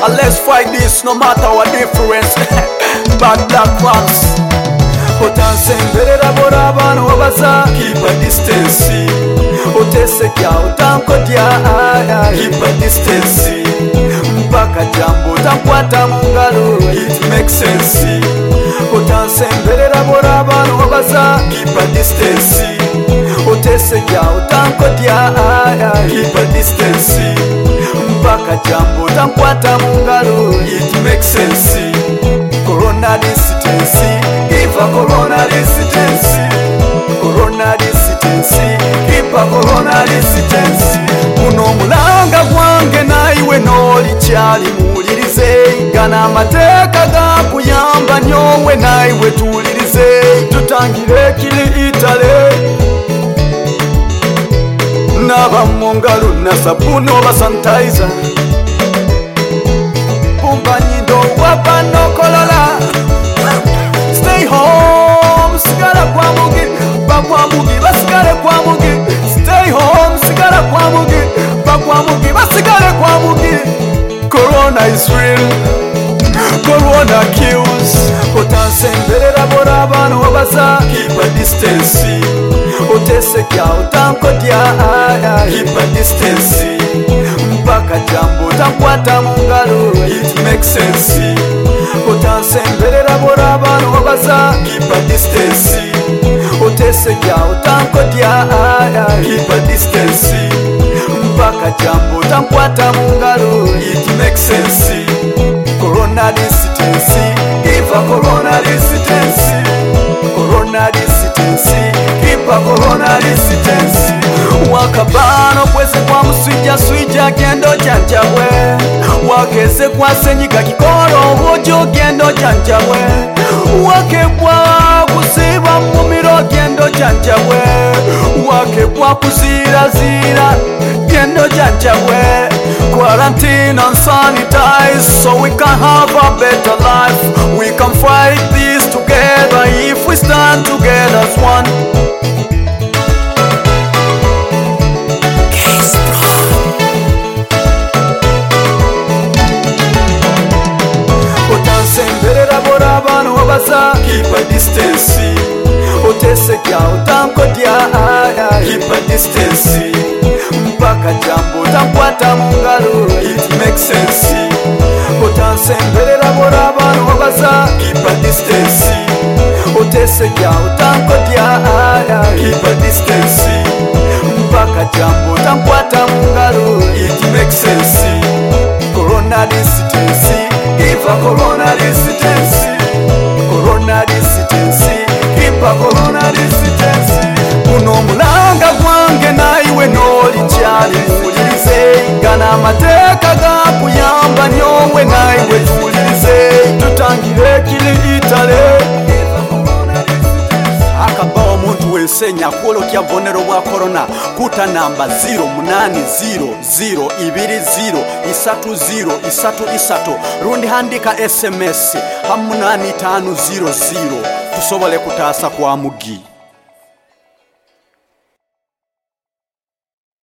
And let's fight this no matter what difference. Bad black rams. Otansemberera bora abantu obaza, keep a distance. Otesekya otankodya, keep a distance. Mpaka jambo tankwata mu ngalo, it makes sense. Otansemberera bora abantu obaza, keep a distance. Otesekya otankodya, keep a distance. Mpaka jambo tankwata mu ngalo, it makes sense. Corona distance, give a corona distance. Corona distance, give a corona distance. Kuno mulanga gwange naiwe noli kyali mulirize. Gana amateeka gakuyamba nyowe naiwe tulirize. Tutangire kili Italy. Naba mu ngalo na sabuni oba sanitizer. Pumba nyindo wapa no kolola. Stay home, sigara kwa mugi. Bakwa mugi, basigare kwa mugi. Stay home, sigara kwa mugi. Bakwa mugi, basigare kwa mugi. Corona is real. Corona kills. Otansemberera bora abantu obaza, keep a distance. Otesekya otankodya, keep a distance. Mpaka jambo tankwata mu ngalo, it makes sense. Otansemberera bora abantu obaza, keep a distance. Otesekya otankodya, keep a distance. Mpaka jambo tankwata mu ngalo, it makes sense. Corona distance, give a corona distance. Corona distance, give a corona distance. Wakabano kwese kwa muswijja swijja gendo janjabwe. Wakese kwa senyiga kikoro hojo gendo janjabwe. Wakebwa kusiba mumiro gendo janjabwe. Wakebwa kuzira zira gendo janjabwe. Quarantine and sanitize so we can have a better life. We can fight this together if we stand together as one. Otansemberera bora abantu obaza, keep a distance. Otesekya otankodya, keep a distance. Mpaka jambo tankwata mu ngalo, it makes sense. Otansemberera bora abantu obaza, keep a distance. Otesekya otankodya, keep a distance. Mpaka jambo tankwata mu ngalo, it makes sense. Corona distance, give a corona distance. Corona distance, give a corona distance. Kuno mulanga gwange naiwe noli kyali mulirize. Gana amateeka gakuyamba nyowe naiwe tulirize. Tutangire kili Italy. Akaba omuntu wensenya kwolokya bubonero bwa corona. Kuta namba 0800203030 rundi handika SMS 8500 tusobole kutaasa kwa mugi.